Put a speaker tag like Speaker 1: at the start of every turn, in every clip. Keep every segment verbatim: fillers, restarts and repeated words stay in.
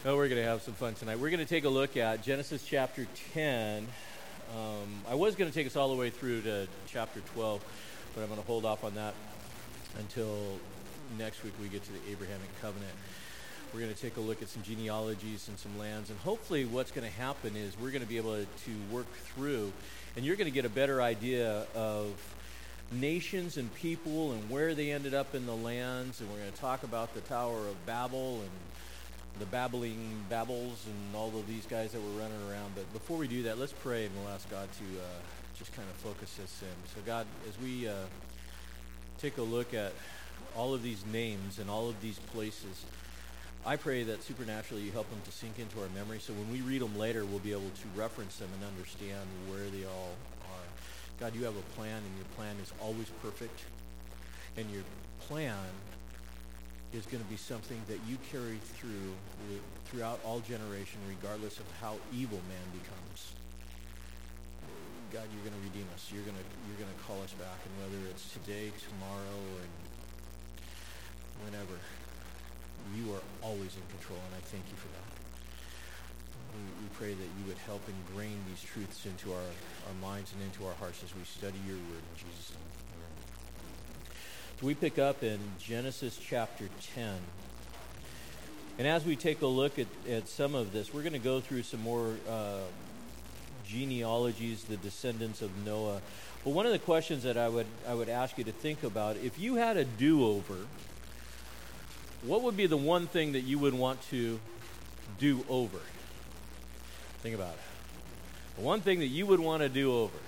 Speaker 1: Oh, we're going to have some fun tonight. We're going to take a look at Genesis chapter ten. Um, I was going to take us all the way through to chapter twelve, but I'm going to hold off on that until next week we get to the Abrahamic covenant. We're going to take a look at some genealogies and some lands, and hopefully what's going to happen is we're going to be able to work through, and you're going to get a better idea of nations and people and where they ended up in the lands, and we're going to talk about the Tower of Babel and the babbling babbles and all of these guys that were running around. But before we do that, let's pray and we'll ask God to uh, just kind of focus us in. So God, as we uh, take a look at all of these names and all of these places, I pray that supernaturally you help them to sink into our memory, so when we read them later, we'll be able to reference them and understand where they all are. God, you have a plan, and your plan is always perfect, and your plan is going to be something that you carry through throughout all generation, regardless of how evil man becomes. God, you're going to redeem us. You're going to you're going to call us back, and whether it's today, tomorrow, or whenever, you are always in control, and I thank you for that. We, we pray that you would help ingrain these truths into our, our minds and into our hearts as we study your word in Jesus' name. So we pick up in Genesis chapter ten. And as we take a look at, at some of this, we're going to go through some more uh, genealogies, the descendants of Noah. But one of the questions that I would I would ask you to think about, if you had a do-over, what would be the one thing that you would want to do over? Think about it. The one thing that you would want to do over.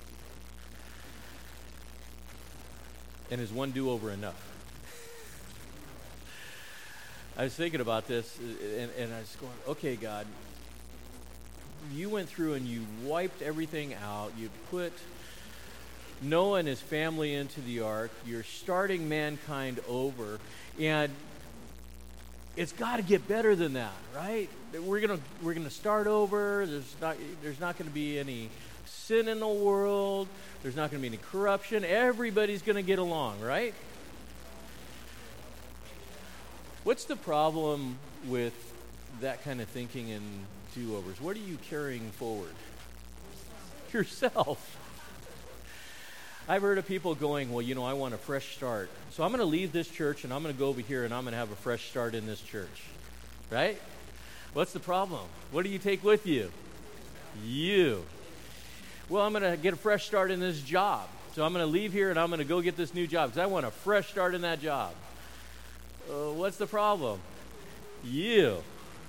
Speaker 1: And is one do-over enough? I was thinking about this, and, and I was going, okay, God, you went through and you wiped everything out. You put Noah and his family into the ark. You're starting mankind over, and it's got to get better than that, right? We're gonna we're gonna start over. There's not there's not going to be any sin in the world. There's not going to be any corruption. Everybody's going to get along, right? What's the problem with that kind of thinking and do-overs? What are you carrying forward? Yourself. I've heard of people going, well, you know, I want a fresh start. So I'm going to leave this church and I'm going to go over here and I'm going to have a fresh start in this church. Right? What's the problem? What do you take with you? You. Well, I'm going to get a fresh start in this job. So I'm going to leave here and I'm going to go get this new job because I want a fresh start in that job. Uh, what's the problem? You.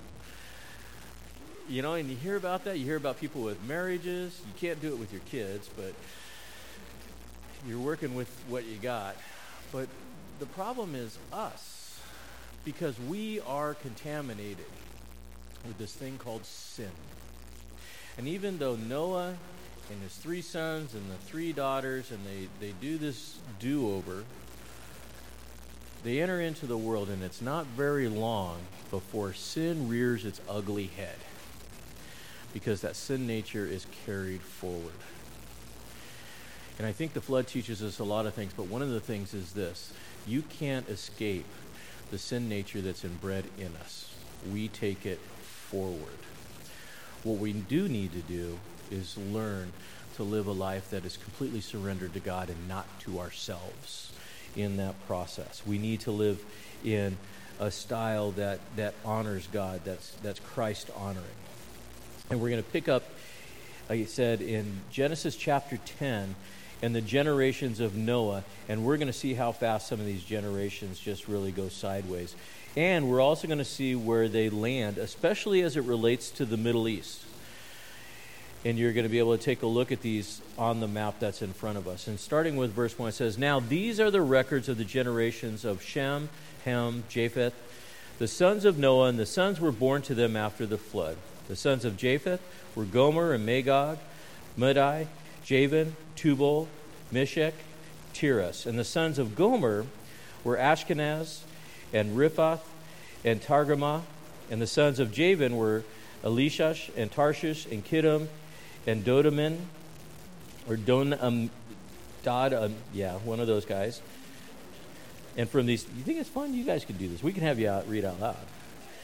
Speaker 1: You know, and you hear about that. You hear about people with marriages. You can't do it with your kids, but you're working with what you got. But the problem is us, because we are contaminated with this thing called sin. And even though Noah and his three sons and the three daughters, and they, they do this do-over, they enter into the world, and it's not very long before sin rears its ugly head, because that sin nature is carried forward. And I think the flood teaches us a lot of things, but one of the things is this: you can't escape the sin nature that's inbred in us. We take it forward. What we do need to do is learn to live a life that is completely surrendered to God and not to ourselves in that process. We need to live in a style that, that honors God, that's, that's Christ honoring. And we're going to pick up, like I said, in Genesis chapter ten, and the generations of Noah, and we're going to see how fast some of these generations just really go sideways. And we're also going to see where they land, especially as it relates to the Middle East. And you're going to be able to take a look at these on the map that's in front of us. And starting with verse one, it says, "Now these are the records of the generations of Shem, Ham, Japheth, the sons of Noah, and the sons were born to them after the flood. The sons of Japheth were Gomer and Magog, Madai, Javan, Tubal, Meshech, Tiras. And the sons of Gomer were Ashkenaz and Riphath and Targamah. And the sons of Javan were Elishash and Tarshish and Kittim and Dodaman, or Don, um, Dod, um, yeah, one of those guys. And from these, you think it's fun? You guys can do this. We can have you out, read out loud.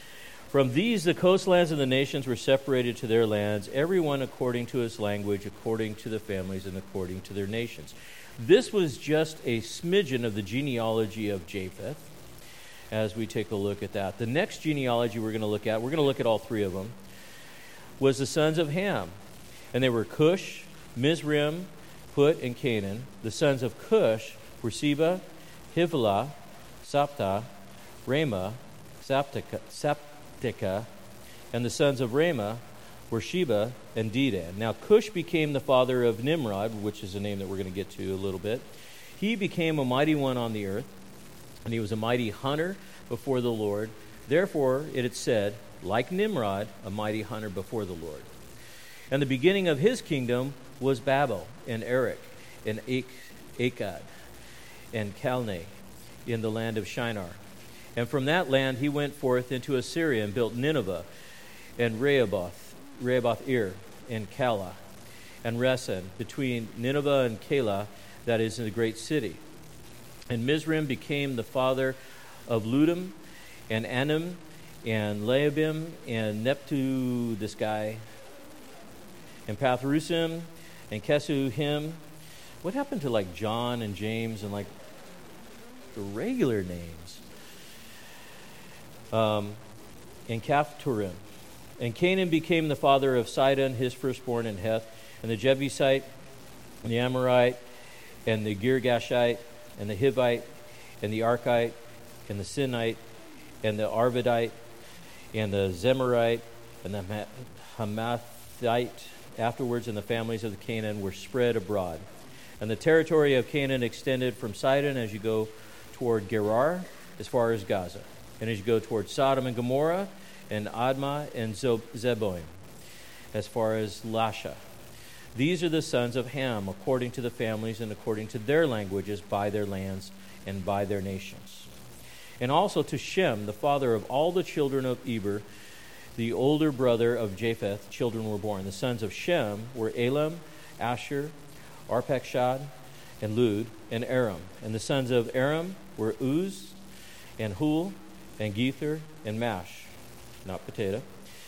Speaker 1: From these, the coastlands and the nations were separated to their lands, everyone according to his language, according to the families, and according to their nations. This was just a smidgen of the genealogy of Japheth, as we take a look at that. The next genealogy we're going to look at, we're going to look at all three of them, was the sons of Ham. And they were Cush, Mizraim, Put, and Canaan. The sons of Cush were Seba, Havilah, Sapta, Ramah, Saptica, Saptica, and the sons of Ramah were Sheba and Dedan. Now Cush became the father of Nimrod, which is a name that we're going to get to a little bit. He became a mighty one on the earth, and he was a mighty hunter before the Lord. Therefore, it had said, like Nimrod, a mighty hunter before the Lord. And the beginning of his kingdom was Babel, and Erech, and Akkad, and Calneh, in the land of Shinar. And from that land he went forth into Assyria, and built Nineveh, and Rehoboth, Rehoboth-ir, and Calah, and Resen, between Nineveh and Calah, that is in the great city. And Mizraim became the father of Ludim, and Anim, and Lehabim, and Neptu, this guy, and Pathrusim, and Kesuhim. What happened to like John and James and like the regular names? Um, and Caphtorim. And Canaan became the father of Sidon, his firstborn, and Heth, and the Jebusite, and the Amorite, and the Girgashite, and the Hivite, and the Archite, and the Sinite, and the Arvadite, and the Zemarite, and the Hamathite. Afterwards, and the families of the Canaan were spread abroad. And the territory of Canaan extended from Sidon as you go toward Gerar, as far as Gaza, and as you go toward Sodom and Gomorrah, and Admah and Zeboim, as far as Lasha. These are the sons of Ham, according to the families and according to their languages, by their lands and by their nations. And also to Shem, the father of all the children of Eber, the older brother of Japheth, children were born. The sons of Shem were Elam, Asher, Arpachshad, and Lud, and Aram. And the sons of Aram were Uz, and Hul, and Gether, and Mash, not potato.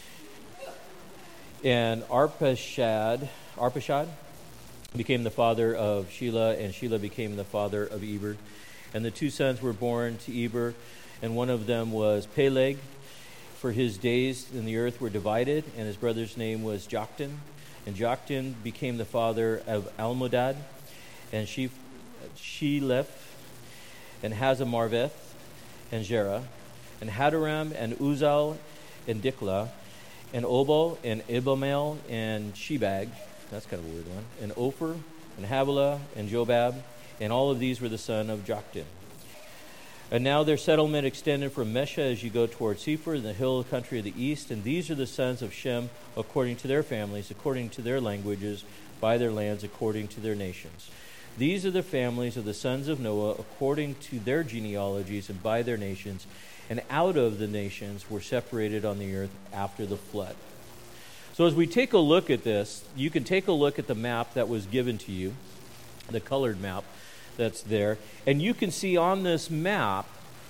Speaker 1: And Arpachshad, Arpachshad became the father of Shelah, and Shelah became the father of Eber. And the two sons were born to Eber, and one of them was Peleg. For his days in the earth were divided, and his brother's name was Joktan. And Joktan became the father of Almodad, and Sheleph, and Hazamarveth, and Jerah, and Hadaram, and Uzal, and Diklah, and Obal, and Ibamel, and Shebag. That's kind of a weird one. And Ophir, and Havilah, and Jobab, and all of these were the son of Joktan. And now their settlement extended from Mesha as you go toward Sephir, in the hill country of the east. And these are the sons of Shem, according to their families, according to their languages, by their lands, according to their nations. These are the families of the sons of Noah, according to their genealogies and by their nations. And out of the nations were separated on the earth after the flood. So as we take a look at this, you can take a look at the map that was given to you, the colored map that's there. And you can see on this map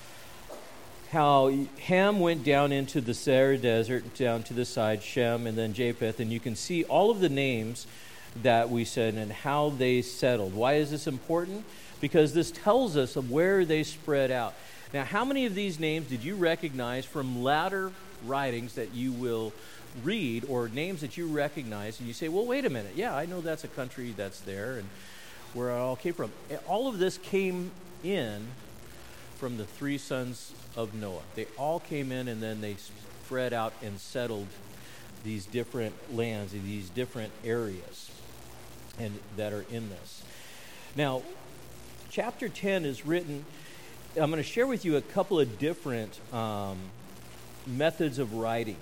Speaker 1: how Ham went down into the Seir Desert, down to the side, Shem, and then Japheth. And you can see all of the names that we said and how they settled. Why is this important? Because this tells us of where they spread out. Now, how many of these names did you recognize from latter writings that you will read, or names that you recognize, and you say, well, wait a minute, yeah, I know that's a country that's there, and where it all came from. All of this came in from the three sons of Noah. They all came in, and then they spread out and settled these different lands, these different areas and that are in this. Now, chapter ten is written, I'm going to share with you a couple of different um, methods of writing.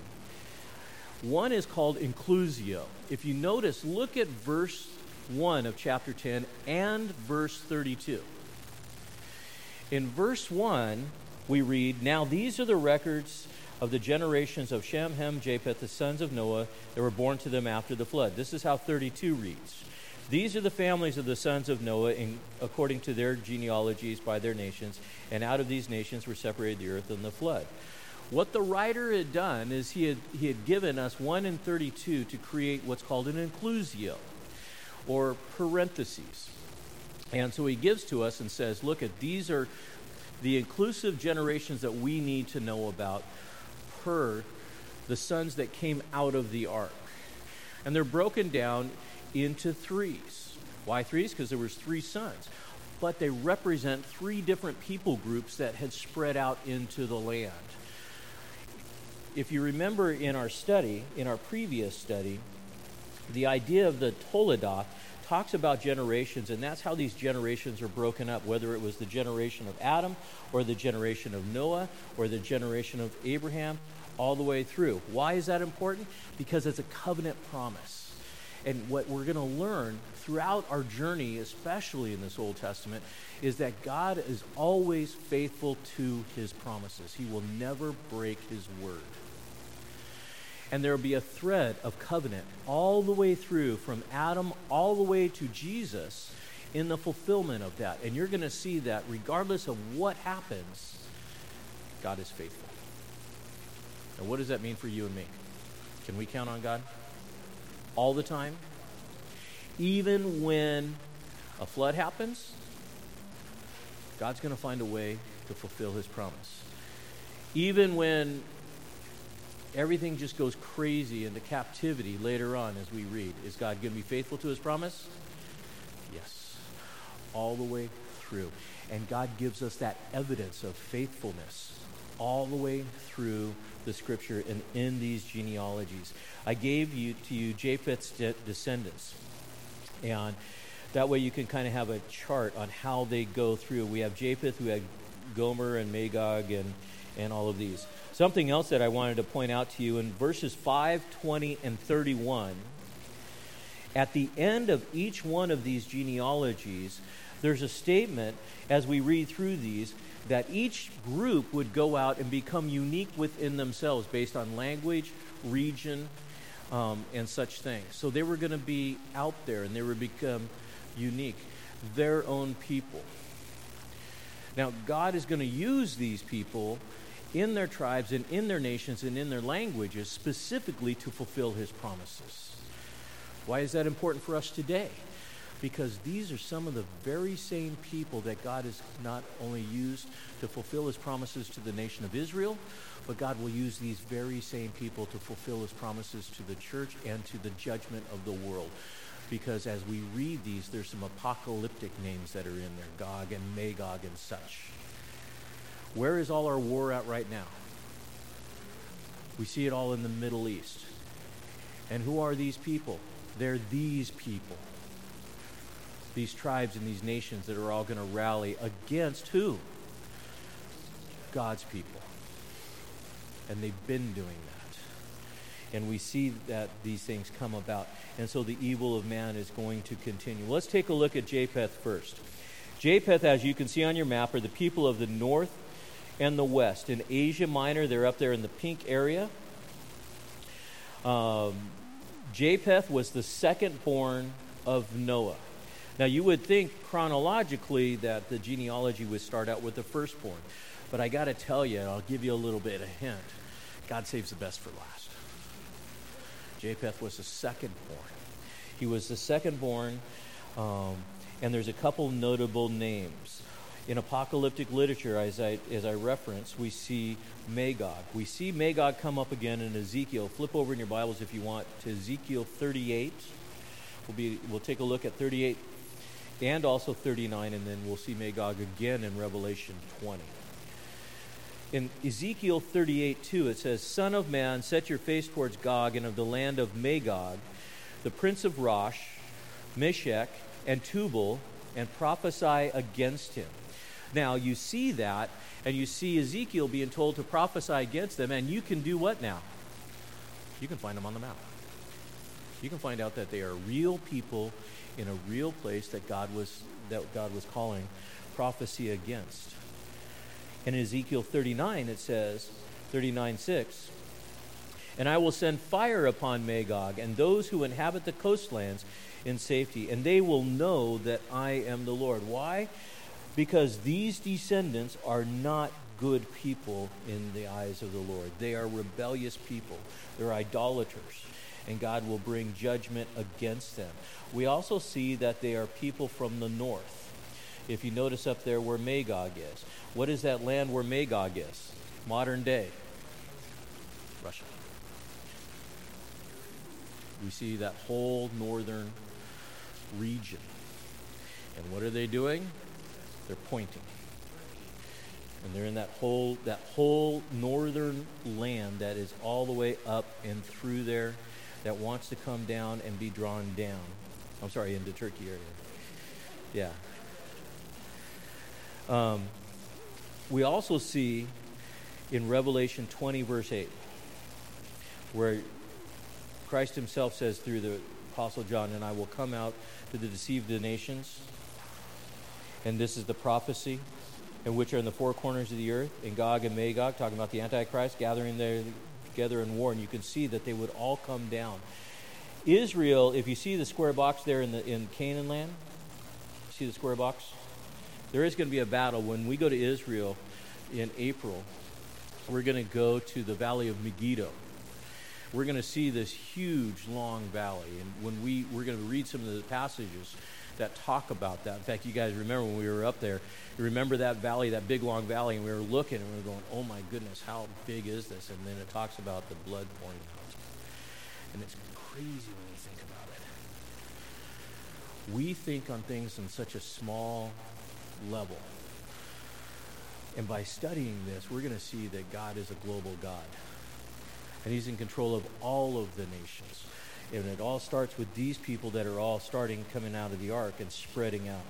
Speaker 1: One is called inclusio. If you notice, look at verse one of chapter ten and verse thirty-two. In verse one, we read, now these are the records of the generations of Shem, Ham, Japheth, the sons of Noah, that were born to them after the flood. This is how thirty-two reads. These are the families of the sons of Noah in, according to their genealogies by their nations, and out of these nations were separated the earth in the flood. What the writer had done is he had, he had given us one in thirty-two to create what's called an inclusio, or parentheses. And so he gives to us and says, look, at these are the inclusive generations that we need to know about per the sons that came out of the ark. And they're broken down into threes. Why threes? Because there was three sons. But they represent three different people groups that had spread out into the land. If you remember in our study, in our previous study, the idea of the Toledah talks about generations, and that's how these generations are broken up, whether it was the generation of Adam or the generation of Noah or the generation of Abraham, all the way through. Why is that important? Because it's a covenant promise. And what we're going to learn throughout our journey, especially in this Old Testament, is that God is always faithful to his promises. He will never break his word. And there will be a thread of covenant all the way through, from Adam all the way to Jesus, in the fulfillment of that. And you're going to see that regardless of what happens, God is faithful. Now, what does that mean for you and me? Can we count on God all the time? Even when a flood happens, God's going to find a way to fulfill his promise. Even when everything just goes crazy into captivity later on, as we read, is God going to be faithful to his promise? Yes. All the way through. And God gives us that evidence of faithfulness all the way through the scripture and in these genealogies. I gave you to you Japheth's de- descendants. And that way you can kind of have a chart on how they go through. We have Japheth, we have Gomer and Magog and, and all of these. Something else that I wanted to point out to you in verses five, twenty, and thirty-one, at the end of each one of these genealogies, there's a statement as we read through these that each group would go out and become unique within themselves based on language, region, um, and such things. So they were going to be out there and they would become unique, their own people. Now, God is going to use these people in their tribes and in their nations and in their languages specifically to fulfill his promises. Why is that important for us today? Because these are some of the very same people that God has not only used to fulfill his promises to the nation of Israel, but God will use these very same people to fulfill his promises to the church and to the judgment of the world. Because as we read these, there's some apocalyptic names that are in there, Gog and Magog and such. Where is all our war at right now? We see it all in the Middle East. And who are these people? They're these people. These tribes and these nations that are all going to rally against who? God's people. And they've been doing that. And we see that these things come about. And so the evil of man is going to continue. Let's take a look at Japheth first. Japheth, as you can see on your map, are the people of the north and the west. In Asia Minor, they're up there in the pink area. Um, Japheth was the second born of Noah. Now, you would think chronologically that the genealogy would start out with the firstborn. But I got to tell you, I'll give you a little bit of a hint. God saves the best for last. Japheth was the second born. He was the second born, um, and there's a couple notable names. In apocalyptic literature, as I as I reference, we see Magog. We see Magog come up again in Ezekiel. Flip over in your Bibles if you want to Ezekiel thirty-eight. We'll be we'll take a look at thirty-eight and also thirty-nine, and then we'll see Magog again in Revelation twenty. In Ezekiel thirty-eight two, it says, "Son of man, set your face towards Gog and of the land of Magog, the prince of Rosh, Meshech, and Tubal, and prophesy against him." Now, you see that, and you see Ezekiel being told to prophesy against them, and you can do what now? You can find them on the map. You can find out that they are real people in a real place that God was that God was calling prophecy against. In Ezekiel thirty-nine, it says, thirty-nine six, "And I will send fire upon Magog and those who inhabit the coastlands in safety, and they will know that I am the Lord." Why? Because these descendants are not good people in the eyes of the Lord. They are rebellious people. They're idolaters, and God will bring judgment against them. We also see that they are people from the north. If you notice up there where Magog is, what is that land where Magog is? Modern day Russia. We see that whole northern region. And what are they doing? They're pointing. And they're in that whole that whole northern land that is all the way up and through there, that wants to come down and be drawn down. I'm sorry, into Turkey area. Yeah. Um, we also see in Revelation twenty, verse eight, where Christ himself says through the Apostle John, "And I will come out to the deceive the nations." And this is the prophecy, and which are in the four corners of the earth, and Gog and Magog, talking about the Antichrist, gathering there together in war. And you can see that they would all come down. Israel, if you see the square box there in the in Canaan land, see the square box? There is going to be a battle. When we go to Israel in April, we're going to go to the valley of Megiddo. We're going to see this huge, long valley. And when we, we're going to read some of the passages that talk about that. In fact, you guys remember when we were up there, you remember that valley, that big, long valley, and we were looking and we were going, oh my goodness, how big is this? And then it talks about the blood pouring out. And it's crazy when you think about it. We think on things on such a small level. And by studying this, we're going to see that God is a global God. And he's in control of all of the nations. And it all starts with these people that are all starting coming out of the ark and spreading out.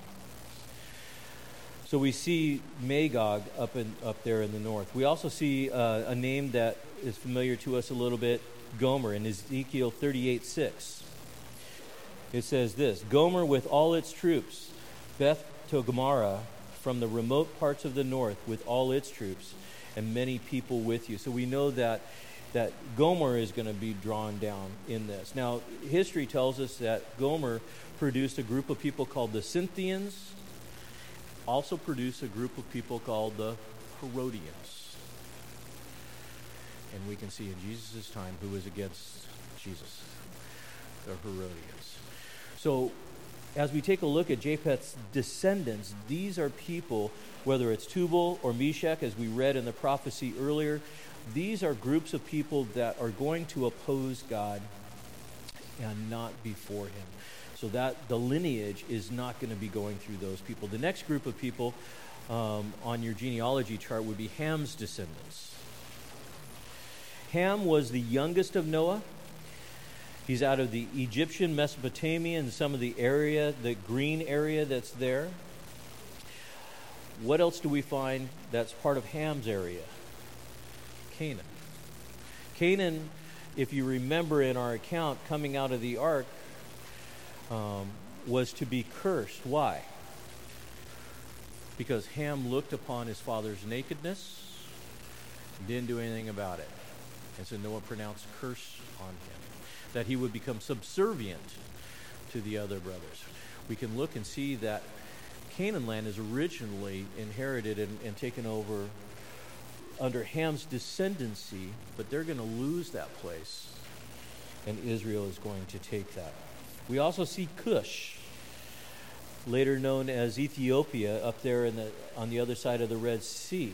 Speaker 1: So we see Magog up in up there in the north. We also see uh, a name that is familiar to us a little bit, Gomer, in Ezekiel thirty-eight six. It says this: Gomer with all its troops, Beth Togarmah from the remote parts of the north with all its troops, and many people with you. So we know that that Gomer is going to be drawn down in this. Now, history tells us that Gomer produced a group of people called the Scythians, also produced a group of people called the Herodians. And we can see in Jesus' time who was against Jesus, the Herodians. So, as we take a look at Japheth's descendants, these are people, whether it's Tubal or Meshach, as we read in the prophecy earlier, these are groups of people that are going to oppose God and not before him. So that the lineage is not going to be going through those people. The next group of people um, on your genealogy chart would be Ham's descendants. Ham was the youngest of Noah. He's out of the Egyptian Mesopotamia and some of the area, the green area that's there. What else do we find that's part of Ham's area? Canaan. Canaan, if you remember in our account coming out of the ark, um, was to be cursed. Why? Because Ham looked upon his father's nakedness and didn't do anything about it. And so Noah pronounced a curse on him, that he would become subservient to the other brothers. We can look and see that Canaan land is originally inherited and, and taken over under Ham's descendancy, but they're going to lose that place, and Israel is going to take that. We also see Cush, later known as Ethiopia, up there in the on the other side of the Red Sea,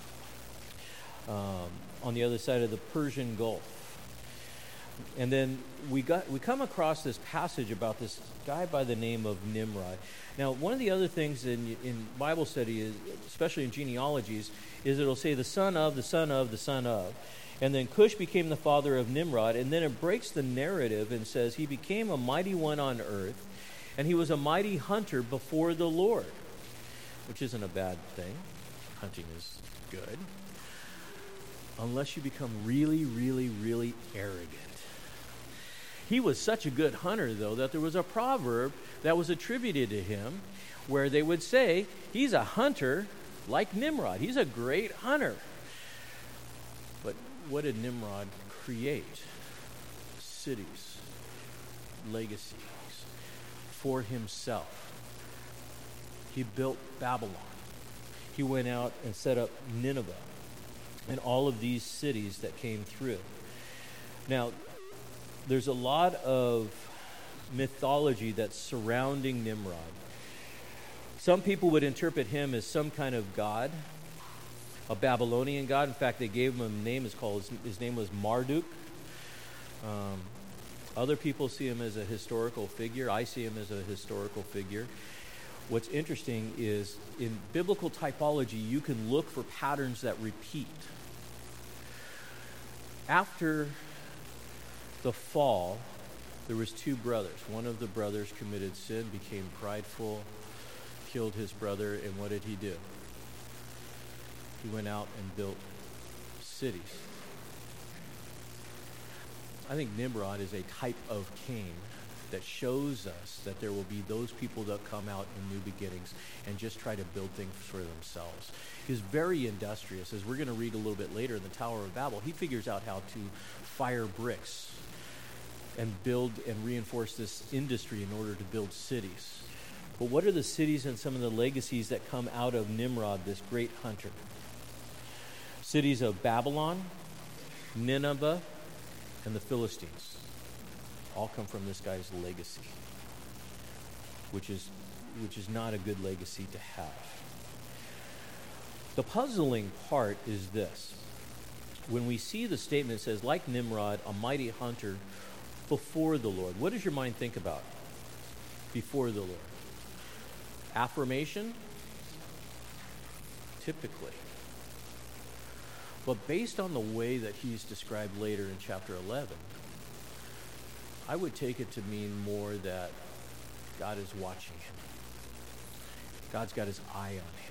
Speaker 1: um, on the other side of the Persian Gulf. And then we got we come across this passage about this guy by the name of Nimrod. Now, one of the other things in in Bible study, is, especially in genealogies, is it'll say the son of, the son of, the son of. And then Cush became the father of Nimrod, and then it breaks the narrative and says he became a mighty one on earth, and he was a mighty hunter before the Lord, which isn't a bad thing. Hunting is good. Unless you become really, really, really arrogant. He was such a good hunter, though, that there was a proverb that was attributed to him where they would say, he's a hunter like Nimrod. He's a great hunter. But what did Nimrod create? Cities, legacies for himself. He built Babylon. he went out and set up Nineveh and all of these cities that came through. Now, there's a lot of mythology that's surrounding Nimrod. Some people would interpret him as some kind of god, a Babylonian god. In fact, they gave him a name. It's called, his, his name was Marduk. Um, other people see him as a historical figure. I see him as a historical figure. What's interesting is in biblical typology, you can look for patterns that repeat. After the fall, there was two brothers. One of the brothers committed sin, became prideful, killed his brother, and what did he do? He went out and built cities. I think Nimrod is a type of Cain that shows us that there will be those people that come out in new beginnings and just try to build things for themselves. He's very industrious. As we're going to read a little bit later in the Tower of Babel, he figures out how to fire bricks and build and reinforce this industry in order to build cities. But what are the cities and some of the legacies that come out of Nimrod, this great hunter? Cities of Babylon, Nineveh, and the Philistines all come from this guy's legacy, which is which is not a good legacy to have. The puzzling part is this. When we see the statement, it says, like Nimrod, a mighty hunter before the Lord. What does your mind think about before the Lord? Affirmation? Typically. But based on the way that he's described later in chapter eleven, I would take it to mean more that God is watching him. God's got his eye on him.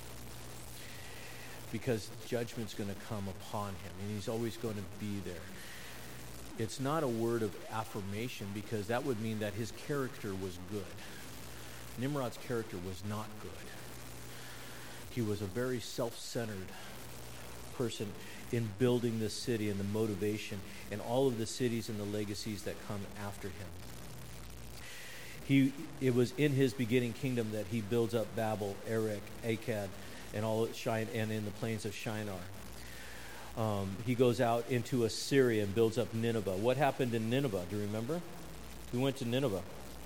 Speaker 1: Because judgment's going to come upon him, and he's always going to be there. It's not a word of affirmation, because that would mean that his character was good. Nimrod's character was not good. He was a very self-centered person in building this city and the motivation and all of the cities and the legacies that come after him. He, it was in his beginning kingdom that he builds up Babel, Erech, Akkad, and all Shine, and in the plains of Shinar. Um, he goes out into Assyria and builds up Nineveh. What happened in Nineveh? Do you remember? Who went to Nineveh?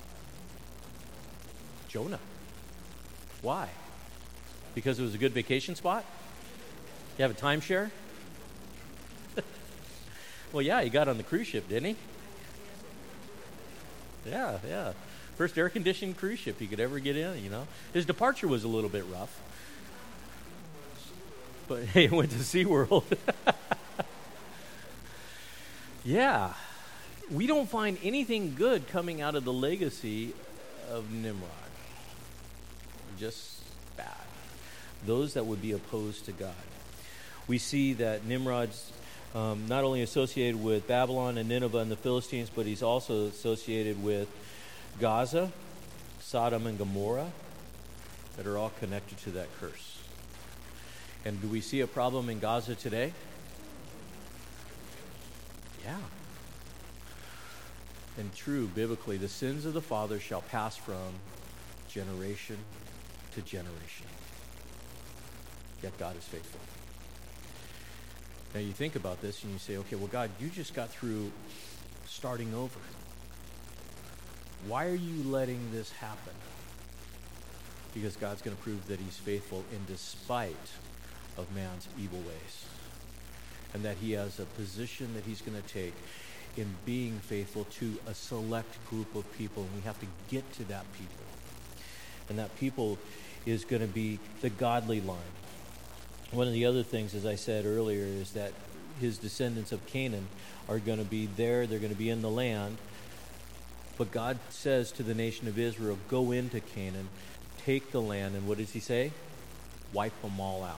Speaker 1: Jonah. Why? Because it was a good vacation spot? You have a timeshare? Well, yeah, he got on the cruise ship, didn't he? Yeah, yeah. First air-conditioned cruise ship he could ever get in, you know. His departure was a little bit rough. But he went to SeaWorld. Yeah. We don't find anything good coming out of the legacy of Nimrod. Just bad. Those that would be opposed to God. We see that Nimrod's um, not only associated with Babylon and Nineveh and the Philistines, but he's also associated with Gaza, Sodom and Gomorrah, that are all connected to that curse. And do we see a problem in Gaza today? Yeah. And true, biblically, the sins of the father shall pass from generation to generation. Yet God is faithful. Now you think about this and you say, okay, well, God, you just got through starting over. Why are you letting this happen? Because God's going to prove that he's faithful in despite of man's evil ways. And that he has a position that he's going to take in being faithful to a select group of people. And we have to get to that people. And that people is going to be the godly line. One of the other things, as I said earlier, is that his descendants of Canaan are going to be there. They're going to be in the land. But God says to the nation of Israel, go into Canaan, take the land, and what does he say? Wipe them all out.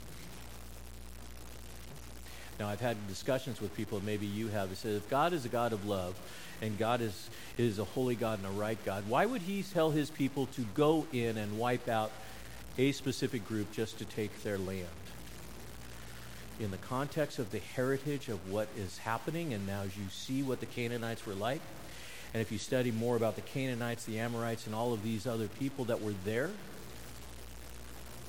Speaker 1: Now, I've had discussions with people, maybe you have, that said, if God is a God of love, and God is, is a holy God and a right God, why would he tell his people to go in and wipe out a specific group just to take their land? In the context of the heritage of what is happening, and now as you see what the Canaanites were like, and if you study more about the Canaanites, the Amorites, and all of these other people that were there,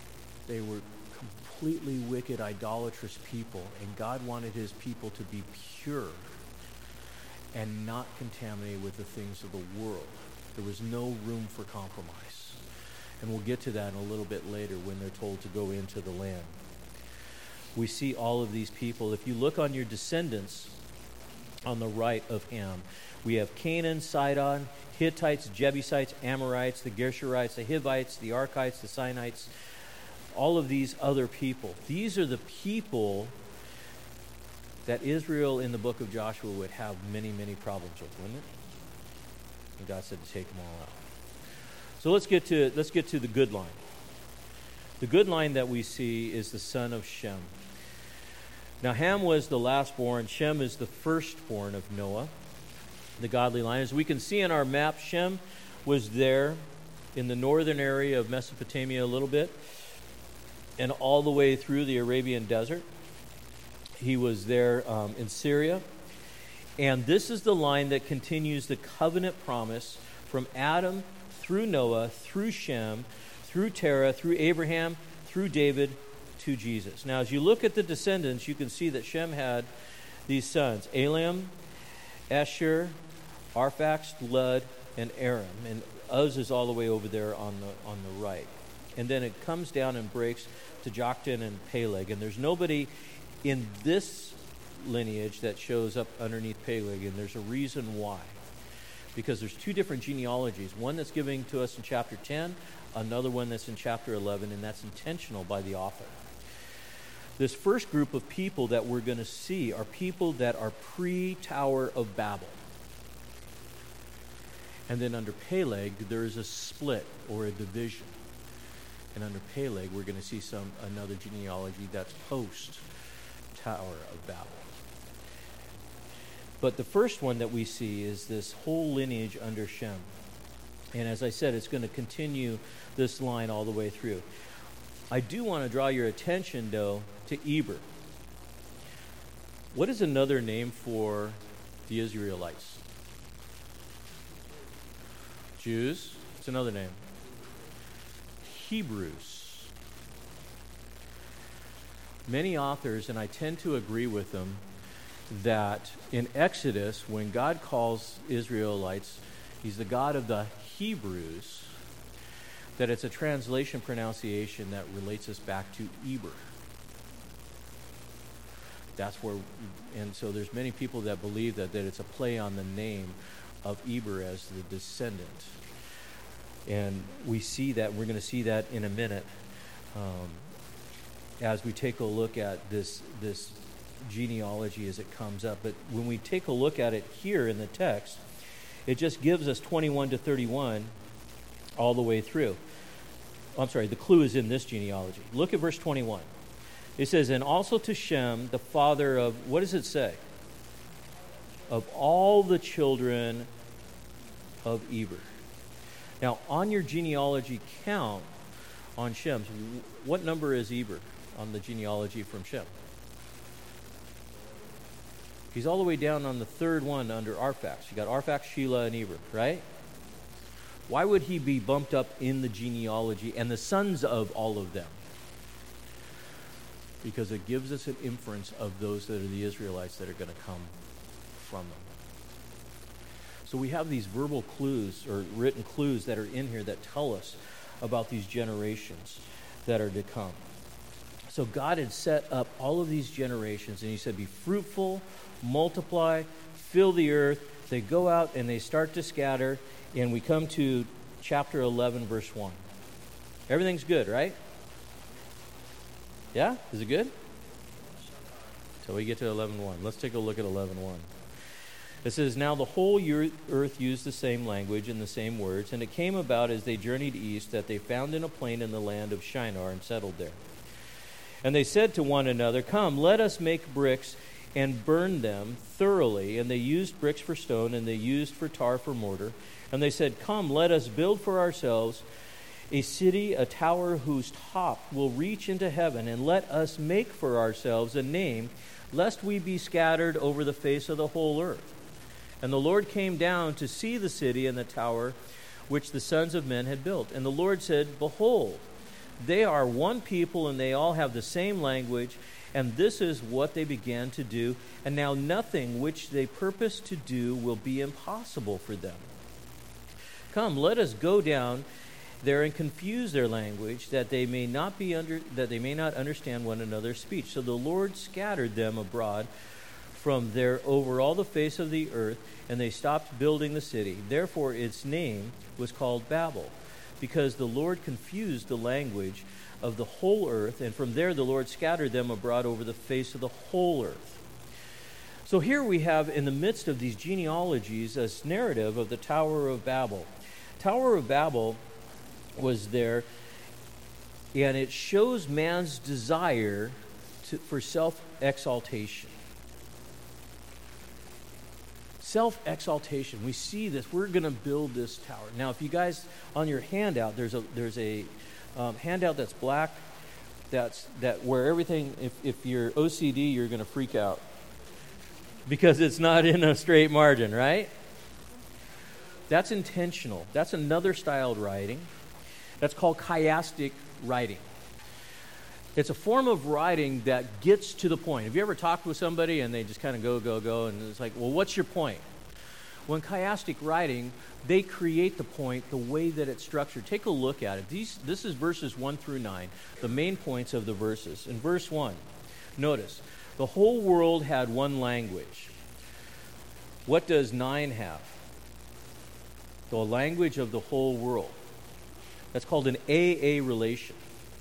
Speaker 1: They were completely wicked, idolatrous people, and God wanted his people to be pure and not contaminated with the things of the world. There was no room for compromise. And we'll get to that in a little bit later when they're told to go into the land. We see all of these people. If you look on your descendants on the right of Ham, we have Canaan, Sidon, Hittites, Jebusites, Amorites, the Geshurites, the Hivites, the Archites, the Sinites, all of these other people. These are the people that Israel in the book of Joshua would have many, many problems with, wouldn't it? And God said to take them all out. So let's get to let's get to the good line. The good line that we see is the son of Shem. Now Ham was the lastborn. Shem is the firstborn of Noah, the godly line. As we can see on our map, Shem was there in the northern area of Mesopotamia a little bit, and all the way through the Arabian desert. He was there um, in Syria. And this is the line that continues the covenant promise from Adam through Noah, through Shem, through Terah, through Abraham, through David, to Jesus. Now, as you look at the descendants, you can see that Shem had these sons, Elam, Asher, Arphax, Lud, and Aram. And Uz is all the way over there on the on the right. And then it comes down and breaks to Joktan and Peleg. And there's nobody in this lineage that shows up underneath Peleg, and there's a reason why. Because there's two different genealogies. One that's given to us in chapter ten, another one that's in chapter eleven, and that's intentional by the author. This first group of people that we're going to see are people that are pre-Tower of Babel. And then under Peleg, there's a split or a division. And under Peleg, we're going to see some another genealogy that's post-Tower of Babel. But the first one that we see is this whole lineage under Shem. And as I said, it's going to continue this line all the way through. I do want to draw your attention, though, to Eber. What is another name for the Israelites? Jews. It's another name. Hebrews. Many authors, and I tend to agree with them, that in Exodus, when God calls Israelites, he's the God of the Hebrews, that it's a translation pronunciation that relates us back to Eber. That's where, and so there's many people that believe that, that it's a play on the name of Eber as the descendant. And we see that, we're going to see that in a minute um, as we take a look at this this genealogy as it comes up. But when we take a look at it here in the text, it just gives us twenty-one to thirty-one all the way through. I'm sorry, the clue is in this genealogy. Look at verse twenty-one. It says, and also to Shem, the father of, what does it say? Of all the children of Eber. Now, on your genealogy count on Shem's, what number is Eber on the genealogy from Shem? He's all the way down on the third one under Arphax. You got Arphax, Shelah, and Eber, right? Why would he be bumped up in the genealogy and the sons of all of them? Because it gives us an inference of those that are the Israelites that are going to come from them. So we have these verbal clues or written clues that are in here that tell us about these generations that are to come. So God had set up all of these generations, and he said, be fruitful, multiply, fill the earth. They go out and they start to scatter, and we come to chapter eleven, verse one. Everything's good, right? Yeah? Is it good? So we get to eleven one. Let's take a look at eleven one. It says, now the whole earth used the same language and the same words, and it came about as they journeyed east that they found in a plain in the land of Shinar and settled there. And they said to one another, come, let us make bricks and burn them thoroughly. And they used bricks for stone, and they used for tar for mortar. And they said, come, let us build for ourselves a city, a tower whose top will reach into heaven, and let us make for ourselves a name, lest we be scattered over the face of the whole earth. And the Lord came down to see the city and the tower which the sons of men had built. And the Lord said, behold, They are one people, and they all have the same language, and this is what they began to do. And now nothing which they purpose to do will be impossible for them. Come, let us go down there and confuse their language, that they may not be under that they may not understand one another's speech. So the Lord scattered them abroad from there over all the face of the earth, and they stopped building the city. Therefore its name was called Babel, because the Lord confused the language of the whole earth, and from there the Lord scattered them abroad over the face of the whole earth. So here we have, in the midst of these genealogies, a narrative of the Tower of Babel. Tower of Babel was there, and it shows man's desire to, for self-exaltation. Self-exaltation. We see this. We're going to build this tower. Now, if you guys, on your handout, there's a there's a um, handout that's black, that's that where everything, if, if you're O C D, you're going to freak out. Because it's not in a straight margin, right? That's intentional. That's another styled writing. That's called chiastic writing. It's a form of writing that gets to the point. Have you ever talked with somebody and they just kind of go, go, go, and it's like, well, what's your point? Well, in chiastic writing, they create the point the way that it's structured. Take a look at it. These, this is verses one through nine, the main points of the verses. In verse one, notice, the whole world had one language. What does nine have? The language of the whole world. That's called an A A relation.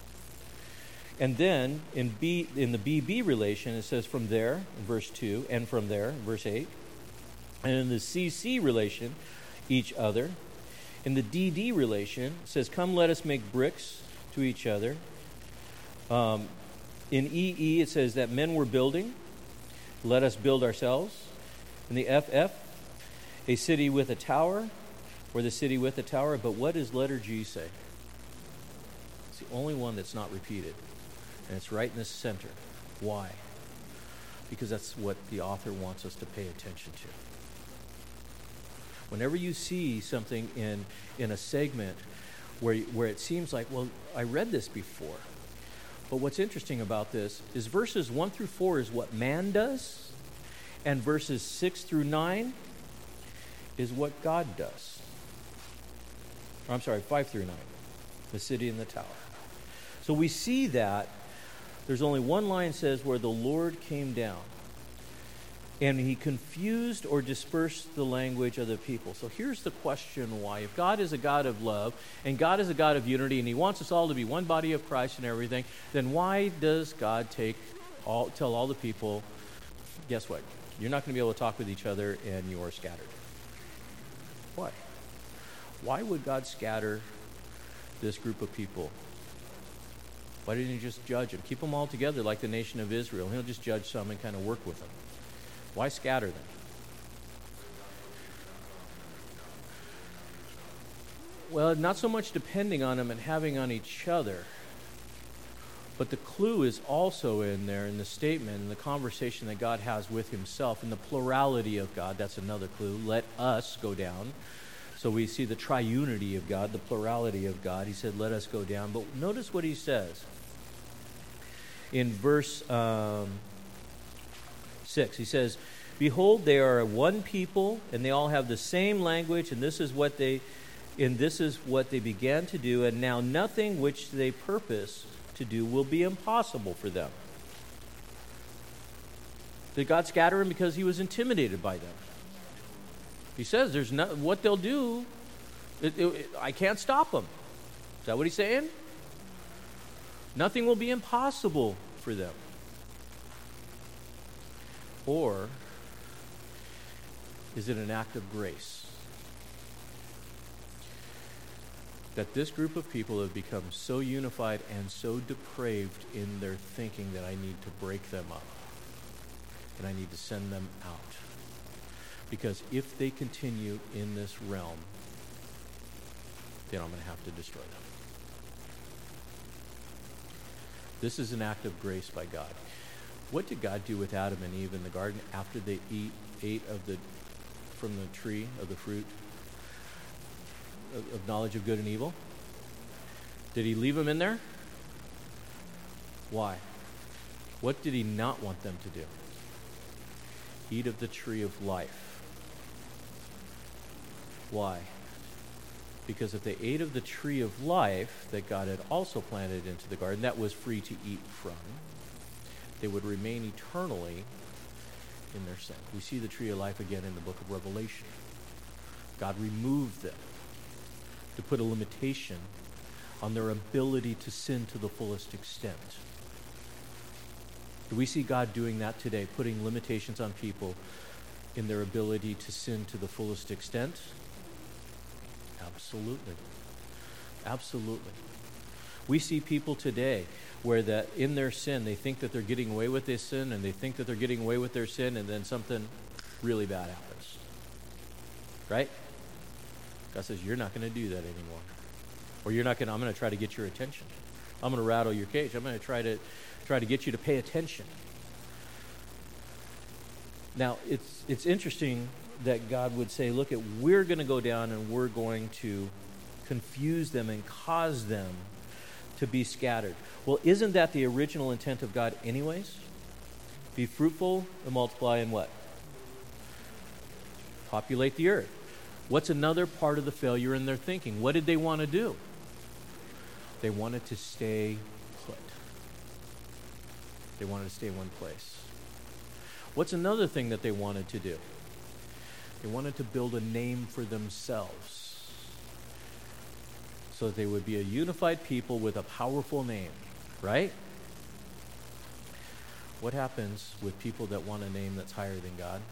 Speaker 1: And then in B, in the B B relation, it says from there, in verse two, and from there, in verse eight. And in the C C relation, each other. In the D D relation, it says, come, let us make bricks to each other. Um, in E E, it says that men were building. Let us build ourselves. In the F F, a city with a tower, or the city with a tower. But what does letter G say? It's the only one that's not repeated. And it's right in the center. Why? Because that's what the author wants us to pay attention to. Whenever you see something in, in a segment where, where it seems like, well, I read this before. But what's interesting about this is verses one through four is what man does, and verses six through nine is what God does. Or, I'm sorry, five through nine, the city and the tower. So we see that there's only one line says where the Lord came down and he confused or dispersed the language of the people. So here's the question why. If God is a God of love and God is a God of unity and he wants us all to be one body of Christ and everything, then why does God take all tell all the people, guess what? You're not going to be able to talk with each other and you are scattered. Why? Why would God scatter this group of people? Why didn't he just judge them? Keep them all together like the nation of Israel. He'll just judge some and kind of work with them. Why scatter them? Well, not so much depending on them and having on each other, but the clue is also in there in the statement, in the conversation that God has with himself, in the plurality of God. That's another clue. Let us go down. So we see the triunity of God, the plurality of God. He said, let us go down. But notice what he says. In verse um, six, he says, behold, they are one people, and they all have the same language, and this is what they, and this is what they began to do, and now nothing which they purpose to do will be impossible for them. Did God scatter them because he was intimidated by them? He says there's no, what they'll do, it, it, it, I can't stop them. Is that what he's saying? Nothing will be impossible for them. Or is it an act of grace? That this group of people have become so unified and so depraved in their thinking that I need to break them up. And I need to send them out. Because if they continue in this realm, then I'm going to have to destroy them. This is an act of grace by God. What did God do with Adam and Eve in the garden after they eat, ate of the from the tree of the fruit of, of knowledge of good and evil? Did he leave them in there? Why? What did he not want them to do? Eat of the tree of life. Why? Because if they ate of the tree of life that God had also planted into the garden, that was free to eat from, they would remain eternally in their sin. We see the tree of life again in the book of Revelation. God removed them to put a limitation on their ability to sin to the fullest extent. Do we see God doing that today, putting limitations on people in their ability to sin to the fullest extent? Absolutely. Absolutely. We see people today where that in their sin, they think that they're getting away with their sin, and they think that they're getting away with their sin, and then something really bad happens. Right? God says, you're not going to do that anymore. Or you're not going to, I'm going to try to get your attention. I'm going to rattle your cage. I'm going to try to try to get you to pay attention. Now, it's it's interesting that God would say, look, at we're going to go down and we're going to confuse them and cause them to be scattered. Well, isn't that the original intent of God anyways? Be fruitful and multiply and what? Populate the earth. What's another part of the failure in their thinking? What did they want to do? They wanted to stay put. They wanted to stay in one place. What's another thing that they wanted to do? They wanted to build a name for themselves so that they would be a unified people with a powerful name, right? What happens with people that want a name that's higher than God?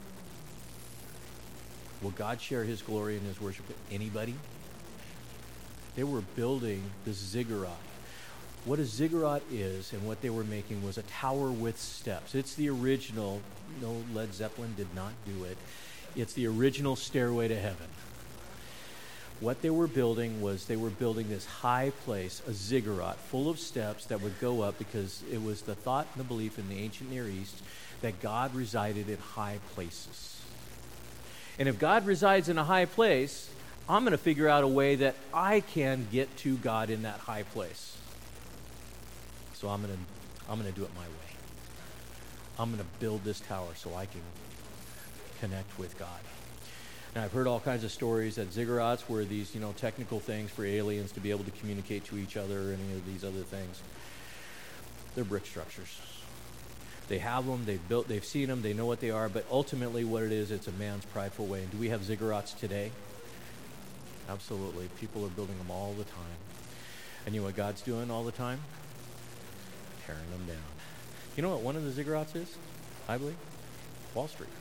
Speaker 1: Will God share his glory and his worship with anybody? They were building the ziggurat. What a ziggurat is and what they were making was a tower with steps. It's the original, no, Led Zeppelin did not do it. It's the original Stairway to Heaven. What they were building was they were building this high place, a ziggurat, full of steps that would go up because it was the thought and the belief in the ancient Near East that God resided in high places. And if God resides in a high place, I'm going to figure out a way that I can get to God in that high place. So I'm going to I'm going to do it my way. I'm going to build this tower so I can connect with God. And I've heard all kinds of stories that ziggurats were these, you know, technical things for aliens to be able to communicate to each other or any of these other things. They're brick structures. They have them, they've built, they've seen them, they know what they are, but ultimately what it is, it's a man's prideful way. And do we have ziggurats today? Absolutely. People are building them all the time. And you know what God's doing all the time? Tearing them down. You know what one of the ziggurats is? I believe? Wall Street.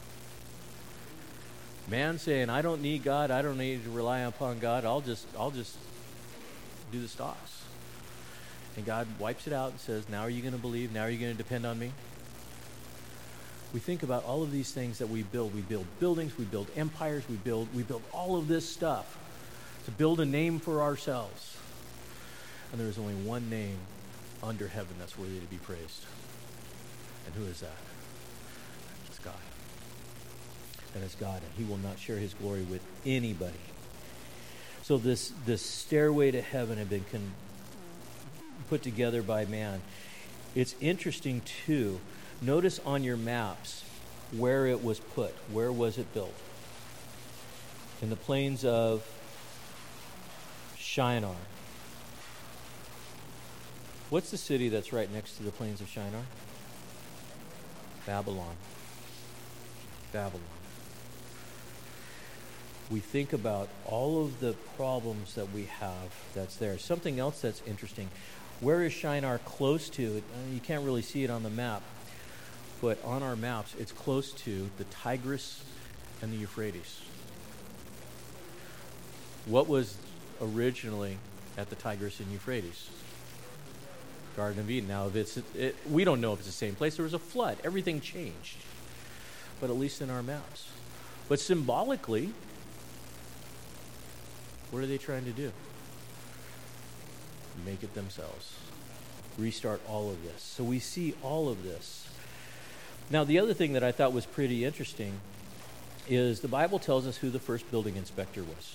Speaker 1: Man saying, I don't need God, I don't need to rely upon God, I'll just I'll just do the stocks. And God wipes it out and says, now are you going to believe? Now are you going to depend on me? We think about all of these things that we build. We build buildings, we build empires, we build we build all of this stuff to build a name for ourselves. And there is only one name under heaven that's worthy to be praised. And who is that? It's God. And it's God, and he will not share his glory with anybody. So this, this stairway to heaven had been con- put together by man. It's interesting, too. Notice on your maps where it was put. Where was it built? In the plains of Shinar. What's the city that's right next to the plains of Shinar? Babylon. Babylon. We think about all of the problems that we have that's there. Something else that's interesting. Where is Shinar close to? You can't really see it on the map, but on our maps, it's close to the Tigris and the Euphrates. What was originally at the Tigris and Euphrates? Garden of Eden. Now, if it's, it, we don't know if it's the same place. There was a flood. Everything changed, but at least in our maps. But symbolically, what are they trying to do? Make it themselves. Restart all of this. So we see all of this. Now, the other thing that I thought was pretty interesting is the Bible tells us who the first building inspector was.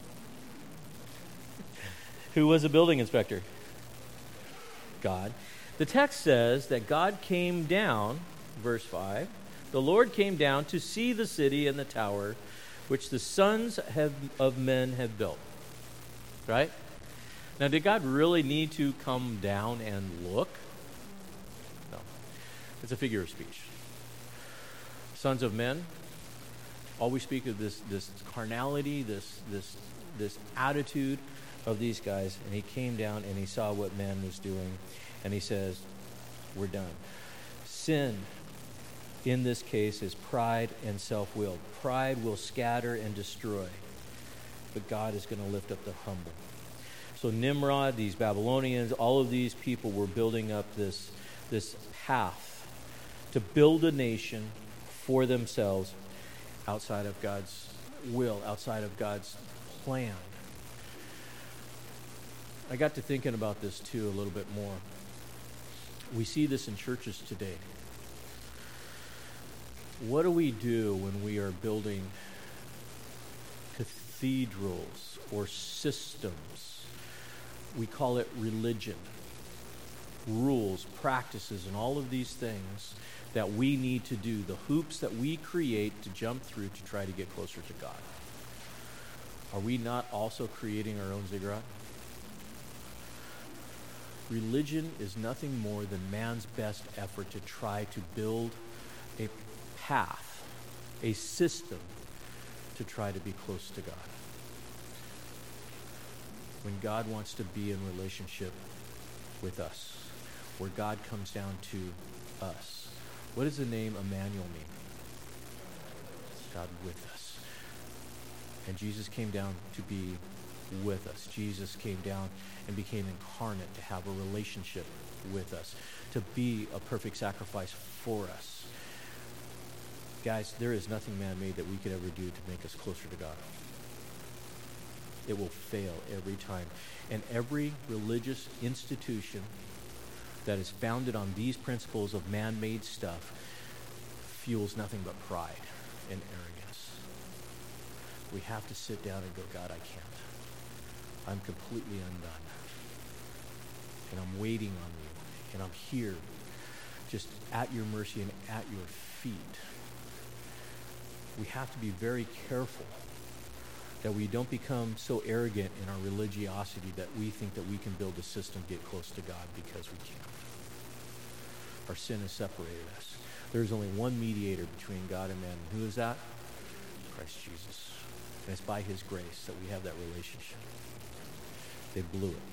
Speaker 1: Who was a building inspector? God. The text says that God came down, verse five, the Lord came down to see the city and the tower which the sons have, of men have built. Right? Now, did God really need to come down and look? No. It's a figure of speech. Sons of men, always speak of this, this carnality, this, this, this attitude of these guys. And he came down and he saw what man was doing. And he says, we're done. Sin, in this case, is pride and self-will. Pride will scatter and destroy, but God is going to lift up the humble. So Nimrod, these Babylonians, all of these people were building up this, this path to build a nation for themselves outside of God's will, outside of God's plan. I got to thinking about this too a little bit more. We see this in churches today. What do we do when we are building cathedrals or systems? We call it religion. Rules, practices, and all of these things that we need to do, the hoops that we create to jump through to try to get closer to God. Are we not also creating our own ziggurat? Religion is nothing more than man's best effort to try to build a path, a system to try to be close to God. When God wants to be in relationship with us, where God comes down to us. What does the name Emmanuel mean? God with us. And Jesus came down to be with us. Jesus came down and became incarnate to have a relationship with us, to be a perfect sacrifice for us. Guys, there is nothing man-made that we could ever do to make us closer to God. It will fail every time. And every religious institution that is founded on these principles of man-made stuff fuels nothing but pride and arrogance. We have to sit down and go, God, I can't. I'm completely undone. And I'm waiting on you. And I'm here just at your mercy and at your feet. We have to be very careful that we don't become so arrogant in our religiosity that we think that we can build a system, get close to God, because we can't. Our sin has separated us. There's only one mediator between God and man. And who is that? Christ Jesus. And it's by his grace that we have that relationship. They blew it.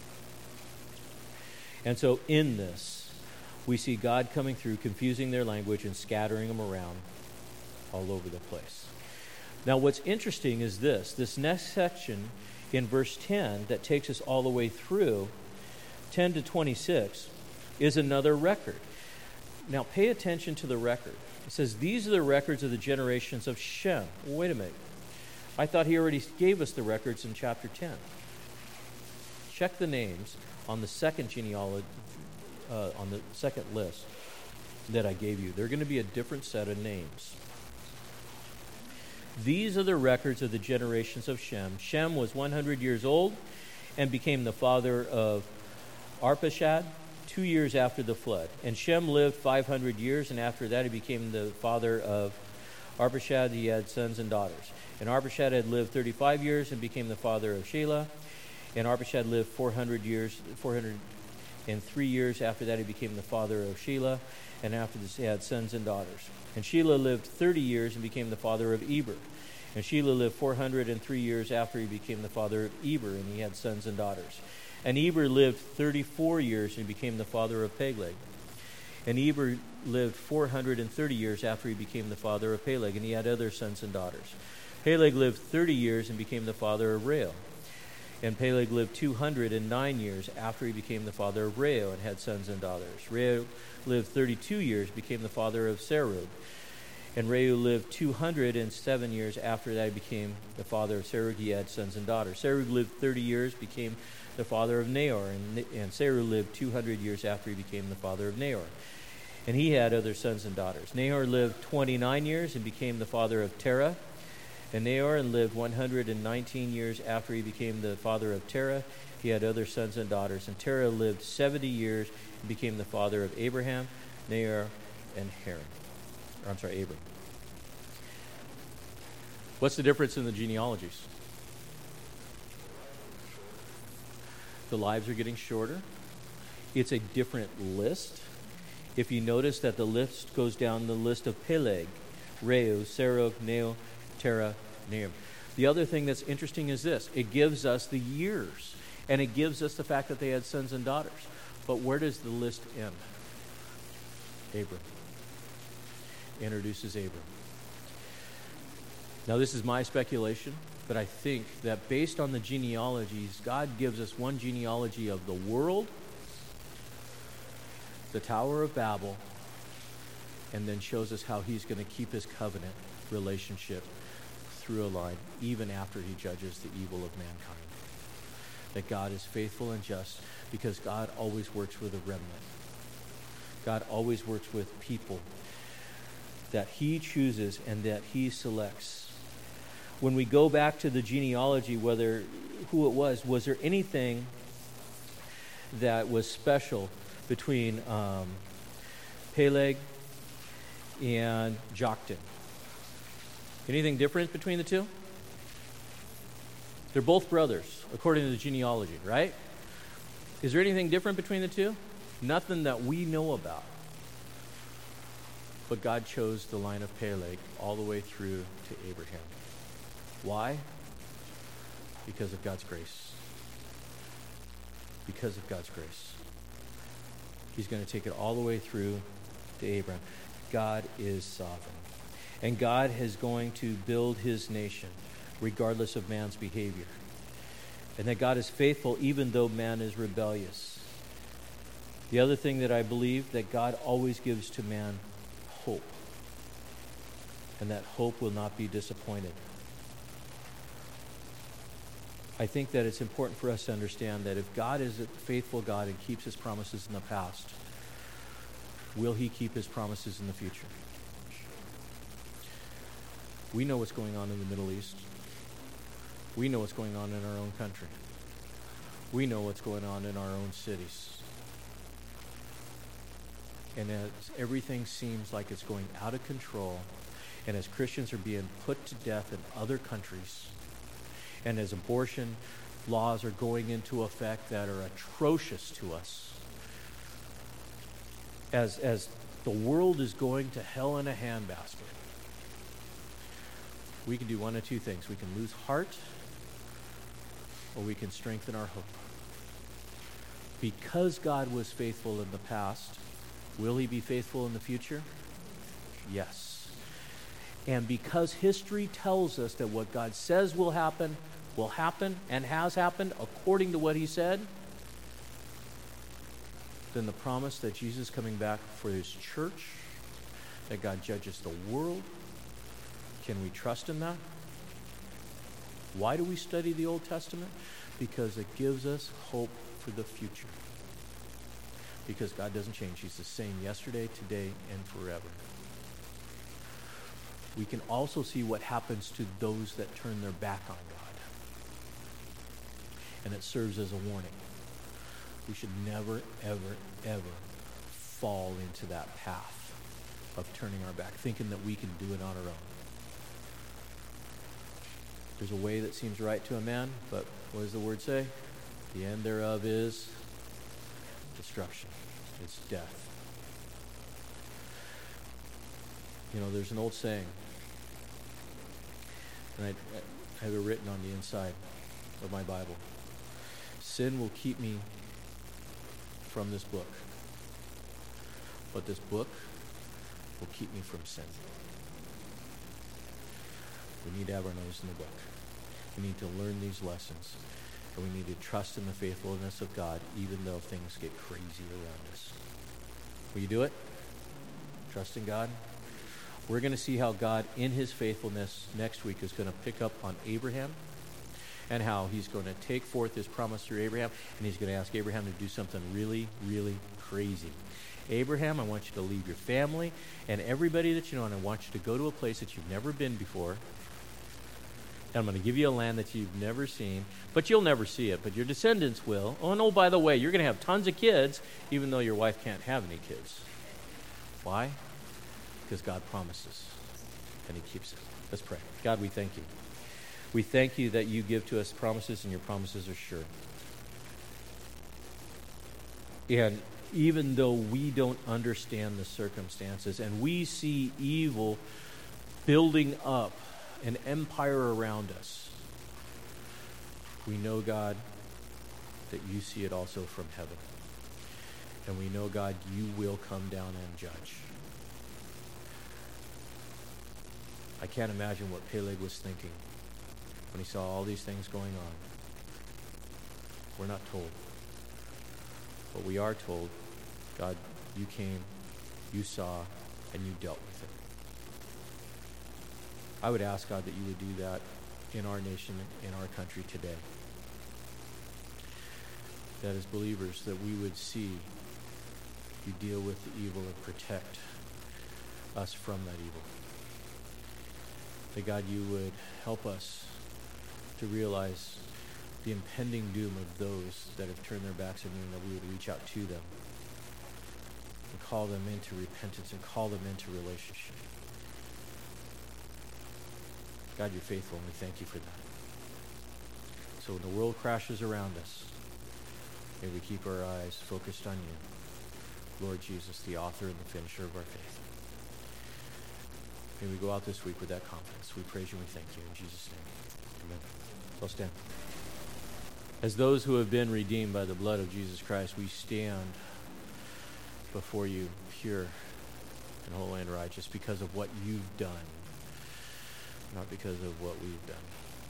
Speaker 1: And so in this, we see God coming through, confusing their language and scattering them around all over the place. Now, what's interesting is this. This next section in verse ten that takes us all the way through, ten to twenty-six, is another record. Now, pay attention to the record. It says, these are the records of the generations of Shem. Well, wait a minute. I thought he already gave us the records in chapter ten. Check the names on the second genealogy, uh, on the second list that I gave you. They're going to be a different set of names. These are the records of the generations of Shem. Shem was one hundred years old and became the father of Arpachshad two years after the flood. And Shem lived five hundred years, and after that he became the father of Arpachshad. He had sons and daughters. And Arpachshad had lived thirty-five years and became the father of Shelah. And Arpachshad lived four hundred years, four hundred three years. After that he became the father of Shelah. And after this he had sons and daughters. And Shelah lived thirty years and became the father of Eber. And Shelah lived four hundred three years after he became the father of Eber, and he had sons and daughters. And Eber lived thirty-four years and became the father of Peleg. And Eber lived four hundred thirty years after he became the father of Peleg, and he had other sons and daughters. Peleg lived thirty years and became the father of Reu. And Peleg lived two hundred nine years after he became the father of Reu and had sons and daughters. Reu lived thirty-two years, became the father of Serug. And Reu lived two hundred seven years after that he became the father of Serug. He had sons and daughters. Serug lived thirty years, became the father of Nahor. And, and Serug lived two hundred years after he became the father of Nahor. And he had other sons and daughters. Nahor lived twenty-nine years and became the father of Terah. And Nahor lived one hundred nineteen years after he became the father of Terah. he had other sons and daughters. And Terah lived seventy years and became the father of Abraham, Nahor, and Haran. Or, I'm sorry, Abram. What's the difference in the genealogies? The lives are getting shorter. It's a different list. If you notice that the list goes down the list of Peleg, Reu, Serug, Neo, Terah, Nahum. The other thing that's interesting is this. It gives us the years. And it gives us the fact that they had sons and daughters. But where does the list end? Abram. Introduces Abram. Now this is my speculation, but I think that based on the genealogies, God gives us one genealogy of the world, the Tower of Babel, and then shows us how he's going to keep his covenant relationship through a line, even after he judges the evil of mankind. That God is faithful and just because God always works with a remnant. God always works with people that he chooses and that he selects. When we go back to the genealogy, whether who it was, was there anything that was special between um, Peleg and Joktan? Anything different between the two? They're both brothers, according to the genealogy, right? Is there anything different between the two? Nothing that we know about. But God chose the line of Peleg all the way through to Abraham. Why? Because of God's grace. Because of God's grace. He's going to take it all the way through to Abraham. God is sovereign. And God is going to build his nation regardless of man's behavior. And that God is faithful even though man is rebellious. The other thing that I believe, that God always gives to man hope. And that hope will not be disappointed. I think that it's important for us to understand that if God is a faithful God and keeps his promises in the past, will he keep his promises in the future? We know what's going on in the Middle East. We know what's going on in our own country. We know what's going on in our own cities. And as everything seems like it's going out of control, and as Christians are being put to death in other countries, and as abortion laws are going into effect that are atrocious to us, as, as the world is going to hell in a handbasket, we can do one of two things. We can lose heart, or we can strengthen our hope. Because God was faithful in the past, will he be faithful in the future? Yes. And because history tells us that what God says will happen, will happen and has happened according to what he said, then the promise that Jesus is coming back for his church, that God judges the world, can we trust in that? Why do we study the Old Testament? Because it gives us hope for the future. Because God doesn't change. He's the same yesterday, today, and forever. We can also see what happens to those that turn their back on God. And it serves as a warning. We should never, ever, ever fall into that path of turning our back, thinking that we can do it on our own. There's a way that seems right to a man, but what does the word say? The end thereof is destruction. It's death. You know, there's an old saying, and I, I have it written on the inside of my Bible. Sin will keep me from this book, but this book will keep me from sin. We need to have our nose in the book. We need to learn these lessons. And we need to trust in the faithfulness of God, even though things get crazy around us. Will you do it? Trust in God? We're going to see how God, in his faithfulness, next week is going to pick up on Abraham and how he's going to take forth his promise through Abraham, and he's going to ask Abraham to do something really, really crazy. Abraham, I want you to leave your family and everybody that you know, and I want you to go to a place that you've never been before. And I'm going to give you a land that you've never seen, but you'll never see it, but your descendants will. Oh, and oh, by the way, you're going to have tons of kids, even though your wife can't have any kids. Why? Because God promises, and he keeps it. Let's pray. God, we thank you. We thank you that you give to us promises, and your promises are sure. And even though we don't understand the circumstances, and we see evil building up an empire around us, we know, God, that you see it also from heaven. And we know, God, you will come down and judge. I can't imagine what Peleg was thinking when he saw all these things going on. We're not told. But we are told, God, you came, you saw, and you dealt with it. I would ask, God, that you would do that in our nation, in our country today. That as believers, that we would see you deal with the evil and protect us from that evil. That, God, you would help us to realize the impending doom of those that have turned their backs on you, and that we would reach out to them and call them into repentance and call them into relationship. God, you're faithful, and we thank you for that. So when the world crashes around us, may we keep our eyes focused on you, Lord Jesus, the author and the finisher of our faith. May we go out this week with that confidence. We praise you and we thank you. In Jesus' name, amen. So stand. As those who have been redeemed by the blood of Jesus Christ, we stand before you pure and holy and righteous because of what you've done, not because of what we've done.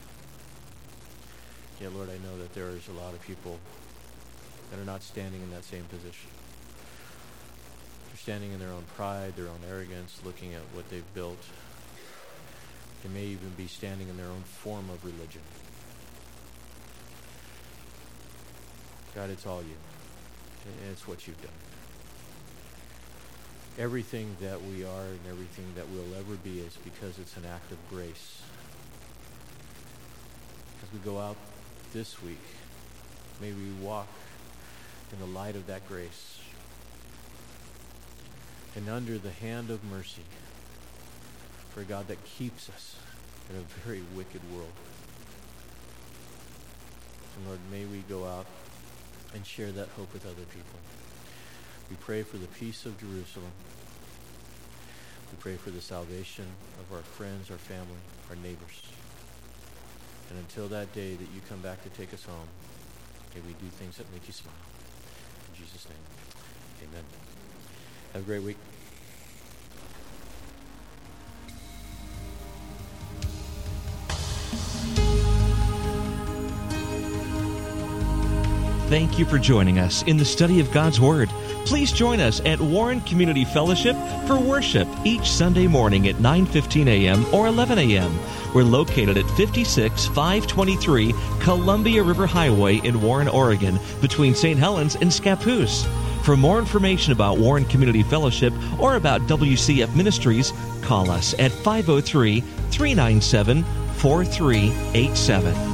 Speaker 1: Yet, Lord, I know that there is a lot of people that are not standing in that same position. They're standing in their own pride, their own arrogance, looking at what they've built. They may even be standing in their own form of religion. God, it's all you. It's what you've done. Everything that we are and everything that we'll ever be is because it's an act of grace. As we go out this week, may we walk in the light of that grace and under the hand of mercy for a God that keeps us in a very wicked world. And Lord, may we go out and share that hope with other people. We pray for the peace of Jerusalem. We pray for the salvation of our friends, our family, our neighbors. And until that day that you come back to take us home, may we do things that make you smile. In Jesus' name, amen. Have a great week.
Speaker 2: Thank you for joining us in the study of God's Word. Please join us at Warren Community Fellowship for worship each Sunday morning at nine fifteen a.m. or eleven a.m. We're located at fifty-six five twenty-three Columbia River Highway in Warren, Oregon, between Saint Helens and Scappoose. For more information about Warren Community Fellowship or about W C F Ministries, call us at five oh three, three nine seven, four three eight seven.